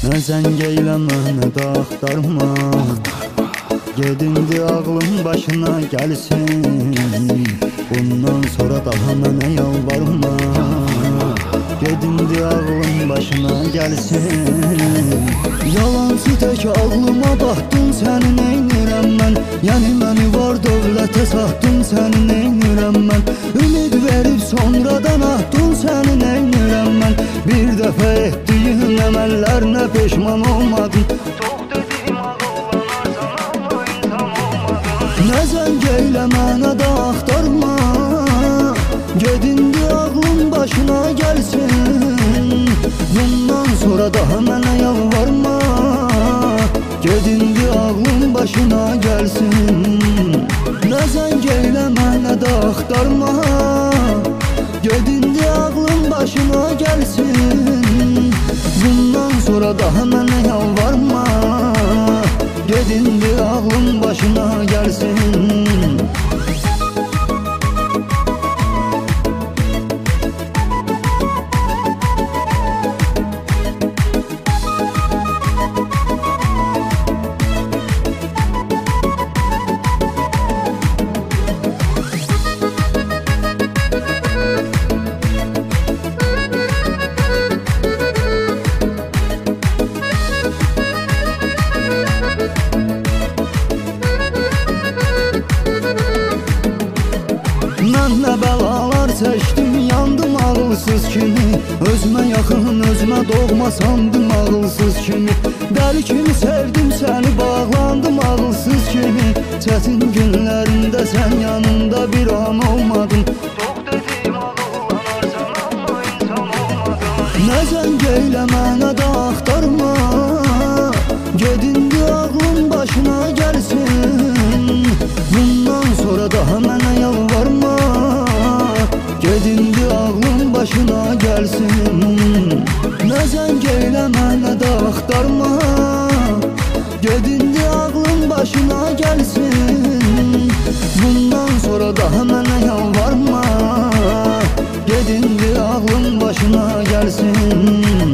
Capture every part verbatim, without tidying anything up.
Nə zəng eyləmə, nə də axtarma. Gedindi ağlım başına gəlsin. Bundan sonra daha mənə yalvarma. Gedindi ağlım başına gəlsin. Yalancı tək ağlıma baxdın, səni neynirəm mən? Yəni məni var dövlətə satdın, səni neynirəm mən? Ümid verib sonradan atdın, səni neynirəm mən? Bir dəfə etdiyin əməllərinə peşman olmadın. Çox dediyim ağıllanarsan, amma insan olmadın. Nə zəng eyləmə, nə də axtarma. Gedindi ağlım başına gəlsin. Bundan sonra daha mənə yalvarma. Gedindi ağlım başına gəlsin. Nə zəng eyləmə, nə də axtarma. Gedindi ağlım başına gəlsin. Bundan sonra daha mənə yalvarma. Gedindi ağlım başına gəlsin. Mən nə bəlalar çəkdim, yandım ağılsız kimi. Özümə yaxın, özümə doğma sandım ağılsız kimi. Dəli kimi sevdim səni, bağlandım ağılsız kimi. Çətin günlərində sən yanımda bir an olmadın. Çox dediyim ağıllanarsan, amma insan olmadın. Nə zəng eyləmə, nə də axtarma. Gedindi ağlım başına gəlsin. Bundan sonra daha mənə yalvarma. Gedindi ağlım başına gəlsin. Nə zəng eyləmə, nə də axtarma. Gedindi ağlım başına gəlsin. Bundan sonra daha mənə yalvarma. Gedindi ağlım başına gəlsin.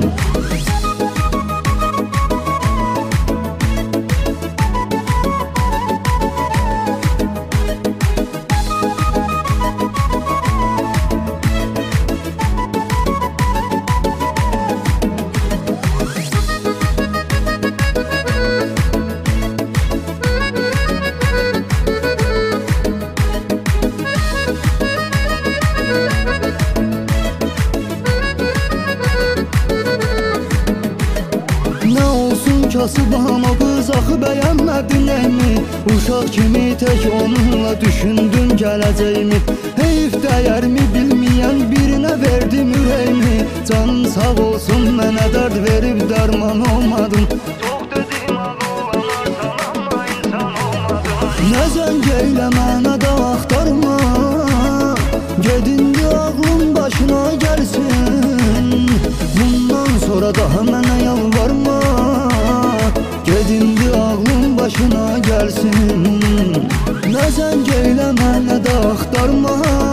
Kasıb ama qız axı bəyənmədin əymi? Uşaq kimi tək onunla düşündün gələcəyimi. Heyf dəyərmi bilməyən birinə verdim ürəyimi. Canım sağ olsun, mənə dərd verib dərman olmadın. Çox dediyim ağıllanarsan, amma insan olmadın. Nə zəng eyləmə, nə də axtarma. Gedindi ağlım başına gəlsin. Bundan sonra daha mənə yalvarma. Gedindi ağlım başına gəlsin. Nə zəng eyləmə, nə də axtarma.